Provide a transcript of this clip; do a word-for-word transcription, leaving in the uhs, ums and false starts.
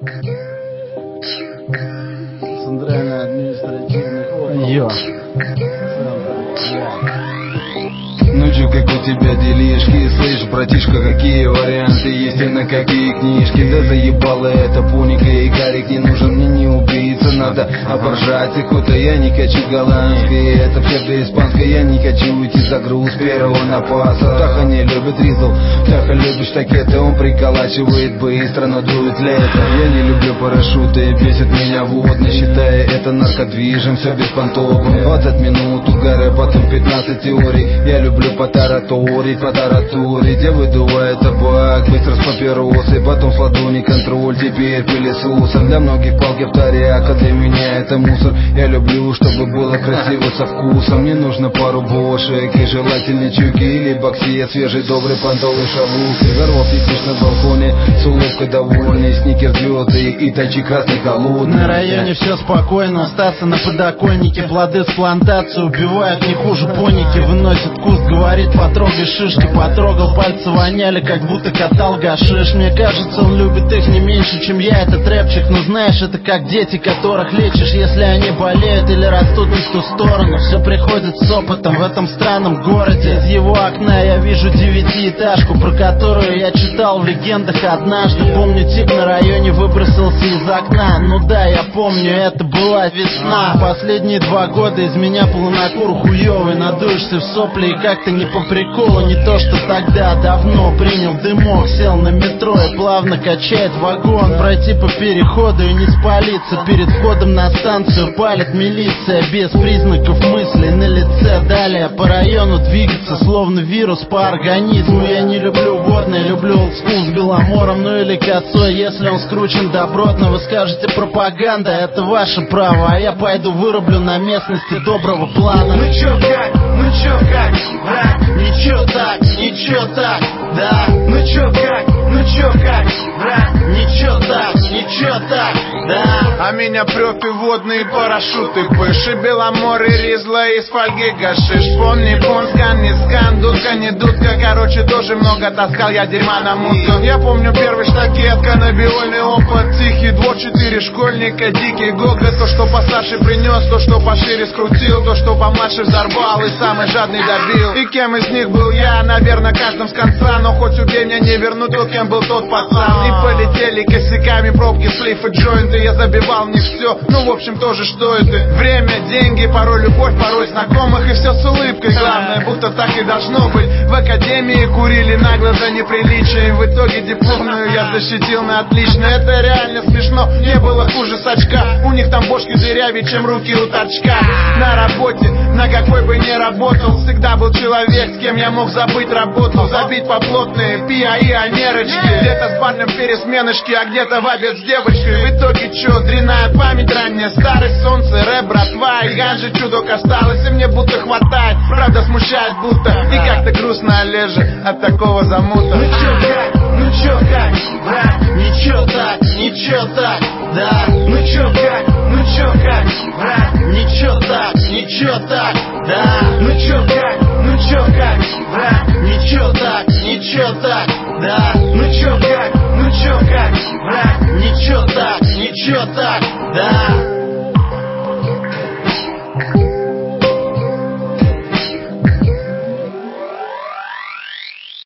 Центральный административный округ. Йо. Ну чё, как у тебя делишки? Слышь, братишка, какие варианты есть и на какие книжки? Да заебала эта пуника и карик не нужен, мне не убийца. Надо оборжать их, это я не хочу голландский, это псевдоиспанское, я не хочу уйти за груз первого напаса. Таха не любит ризл, Таха любит штакеты, он приколачивает быстро, но дует лето. Я не люблю парашюты, бесит меня водно, считая это наркодвижем, все беспонтовым. Двадцать минут угара, потом пятнадцать теорий. Я люблю потараторить, потаратурить. Я выдуваю табак, быстро с папиросой, потом с ладони контроль, теперь пылесосом. Для многих палки в таряк, а для меня это мусор. Я люблю, чтобы было красиво со вкусом. Мне нужно пару бошек и желательно чуки или боксия, свежий добрый пантол и шавук. Взорвал пипиш на балконе, с улыбкой довольный, сникер звезды и тачи красный холодный. На районе все спокойно, остаться на подоконнике. Плоды с плантации убивают не хуже поники. Выносит куст, говорит, потрогай шишки. Потрогал, пальцы воняли, как будто катал гашиш. Мне кажется, он любит их не меньше, чем я, этот рэпчик. Но знаешь, это как дети, которых лечишь, если они болеют или растут не в ту сторону. Все приходит с опытом в этом странном городе. Из его окна я вижу девятиэтажку, про которую я читал в легендах однажды. Помню, тип на районе выбросился из окна. Ну да, я помню, это была весна. Последние два года из меня полунакур хуёвый. Надуешься в сопли и как-то не по приколу. Не то, что тогда, давно принял дымок. Сел на метро и плавно качает вагон. Пройти по переходу и не спалиться. Перед входом на станцию палит милиция. Без признаков мысли на лице. Далее по району двигаться, словно вирус по организму. Я не люблю водное, люблю олдскул с Беломором, ну или косой. Если он скручен добротно, вы скажете пропаганда, это ваше право. А я пойду вырублю на местности доброго плана. Ну чё как, ну чё как, брат? Ничего так, ничего так, да. Ну чё как, ну чё как, брат? Ничего так, ничего так, да. А меня прёт и водные парашюты, пыш и Беломор, и Ризла, из фольги гашиш. Помни, пон, скан, не скан, дудка, не дудка. Короче, тоже много таскал я дерьма на мускан. Я помню первый штакет, каннабиольный опыт. Тихий двор, четыре школьника, дикий гога. То, что постарше принес, то, что пошире скрутил, то, что помладше взорвал и самый жадный добил. И кем из них был я? Наверное, каждым с конца. Но хоть убей, меня не вернут, то кем был тот пацан. И полетели косяками пробки, слив и джойнты. Я забивал не все, ну в общем тоже что это. Время, деньги, порой любовь, порой знакомых. И все с улыбкой, главное, будто так и должно быть. В академии курили нагло за неприличие. И в итоге дипломную я защитил на отлично. Это реально смешно, не было хуже сачка. У них там бошки дырявее, чем руки у торчка. На работе, на какой бы ни работал, всегда был человек, с кем я мог забыть работу. Забить по плотные пи-а-и, а нерочки. Где-то с парнем пересменочки, а где-то в обед с девочкой. В итоге чё, дрянная память, ранняя старость, солнце, рэп, братва. И ганжи чудок осталось, и мне будто хватает. Правда смущает будто, и как-то грустно Олеже от такого замута. Ну чё как, ну чё как, брат? Ничего так, ничего так, да. Ну чё как, ну чё как, брат? Ничего так, ничего так, да. Ну чё как, ну чё как, брат? Ничего так, ничего так, да. Ну чё как, ну чё как, брат? Ничего так, ничего так, да.